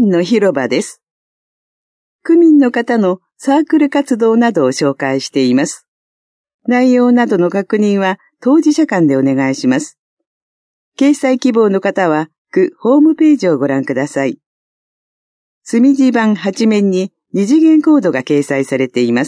民の広場です。区民の方のサークル活動などを紹介しています。内容などの確認は当事者間でお願いします。掲載希望の方は区ホームページをご覧ください。墨字板8面に二次元コードが掲載されています。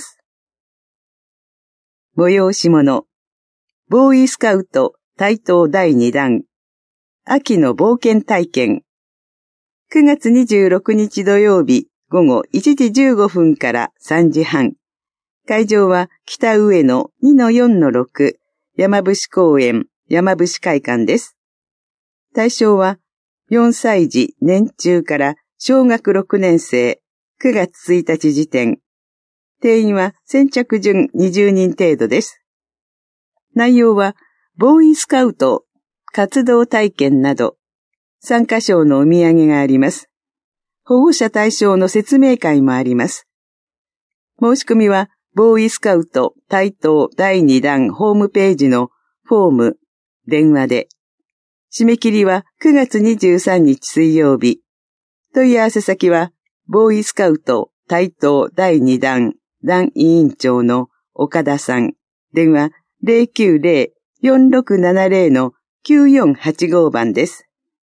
催し物。ボーイスカウト台東第2弾。秋の冒険体験。9月26日土曜日午後1時15分から3時半。会場は北上野 2-4-6 山伏公園山伏会館です。対象は4歳児年中から小学6年生9月1日時点。定員は先着順20人程度です。内容はボーイスカウト活動体験など参加賞のお土産があります。保護者対象の説明会もあります。申し込みはボーイスカウト台東第2弾ホームページのフォーム、電話で。締め切りは9月23日水曜日。問い合わせ先はボーイスカウト台東第2弾団委員長の岡田さん。電話090-4670-9485番です。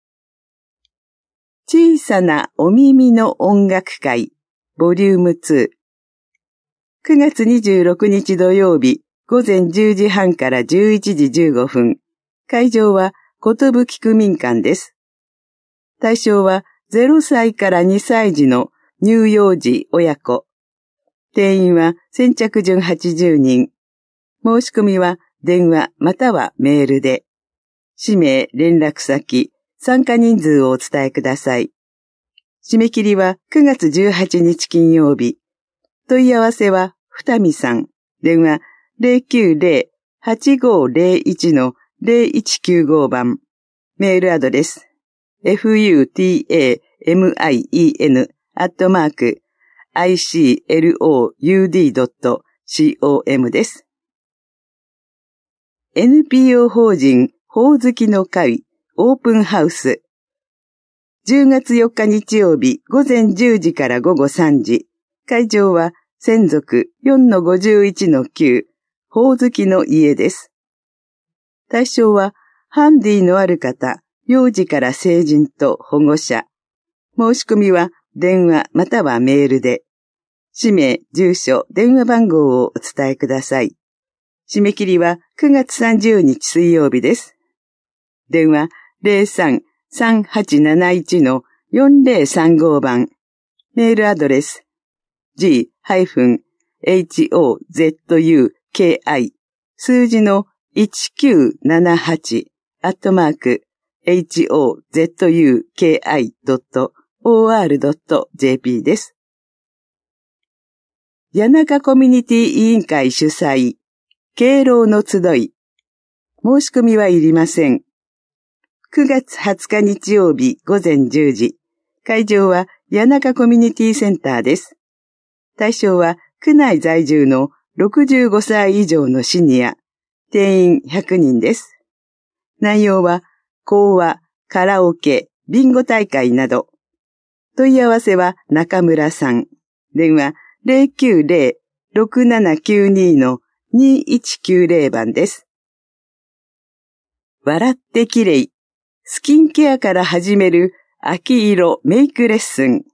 小さなお耳の音楽会ボリューム2。9月26日土曜日午前10時半から11時15分。会場は寿区民館です。対象は0歳から2歳児の乳幼児親子。定員は先着順80人。申し込みは電話またはメールで。氏名、連絡先、参加人数をお伝えください。締め切りは9月18日金曜日。問い合わせは二見さん。電話090-8501-0195番。メールアドレス。futamine@icloud.com です。NPO 法人ほおずきの会オープンハウス。10月4日日曜日午前10時から午後3時。会場は専属 4-51-9 ほおずきの家です。対象はハンディのある方、幼児から成人と保護者。申し込みは電話またはメールで。氏名、住所、電話番号をお伝えください。締め切りは9月30日水曜日です。電話03-3871-4035番。メールアドレス g-hozuki 数字の1978 hozuki.or.jp です。谷中コミュニティ委員会主催敬老の集い。申し込みはいりません。9月20日日曜日午前10時。会場は谷中コミュニティセンターです。対象は区内在住の65歳以上のシニア。定員100人です。内容は講話、カラオケ、ビンゴ大会など。問い合わせは中村さん。電話090-6792-2190番です。笑ってきれい。スキンケアから始める秋色メイクレッスン。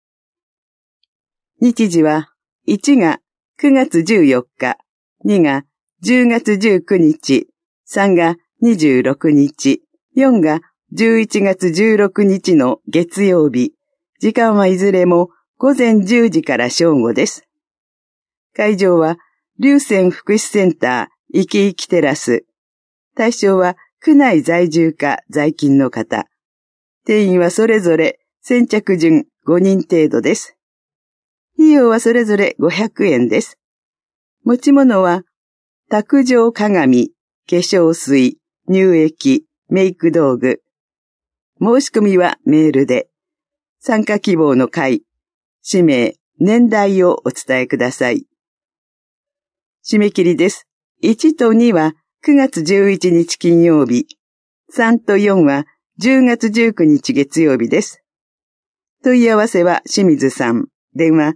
日時は1が9月14日、2が10月19日、3が26日、4が11月16日の月曜日。時間はいずれも午前10時から正午です。会場は龍泉福祉センターいきいきテラス。対象は区内在住か在勤の方。定員はそれぞれ先着順5人程度です。費用はそれぞれ500円です。持ち物は卓上鏡、化粧水、乳液、メイク道具。申し込みはメールで。参加希望の会、氏名、年代をお伝えください。締め切りです。1と2は9月11日金曜日。3と4は10月19日月曜日です。 問い合わせは清水さん。電話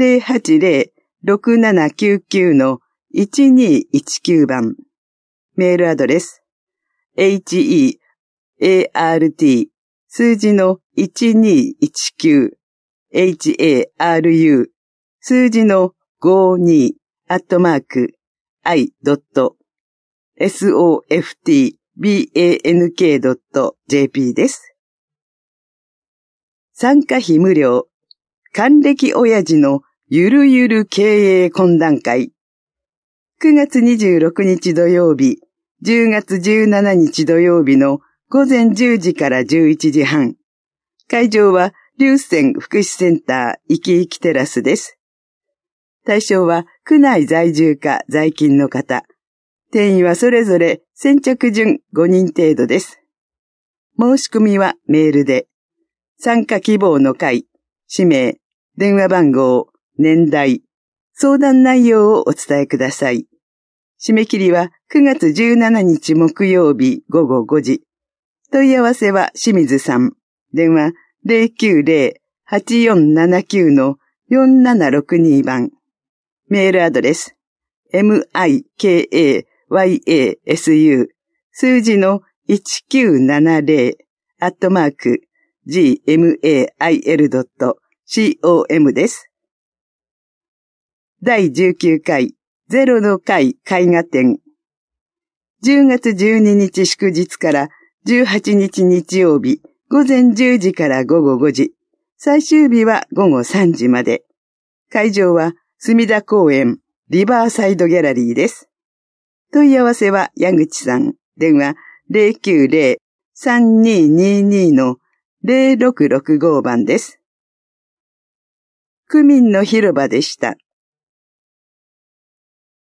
080-6799-1219番。メールアドレス。heart 数字の1219 haru 数字の52@softbank.jp です。参加費無料。還暦親父のゆるゆる経営懇談会。9月26日土曜日、10月17日土曜日の午前10時から11時半。会場は龍泉福祉センター生き生きテラスです。対象は区内在住か在勤の方。定員はそれぞれ先着順5人程度です。申し込みはメールで。参加希望の会、氏名、電話番号、年代、相談内容をお伝えください。締め切りは9月17日木曜日午後5時。問い合わせは清水さん。電話090-8479-4762番。メールアドレス。mikayasu 数字の1970 @gmail.com です。第19回ゼロの会絵画展。10月12日祝日から18日日曜日午前10時から午後5時。最終日は午後3時まで。会場は隅田公園リバーサイドギャラリーです。問い合わせは矢口さん。電話090-3222-0665番です。区民の広場でした。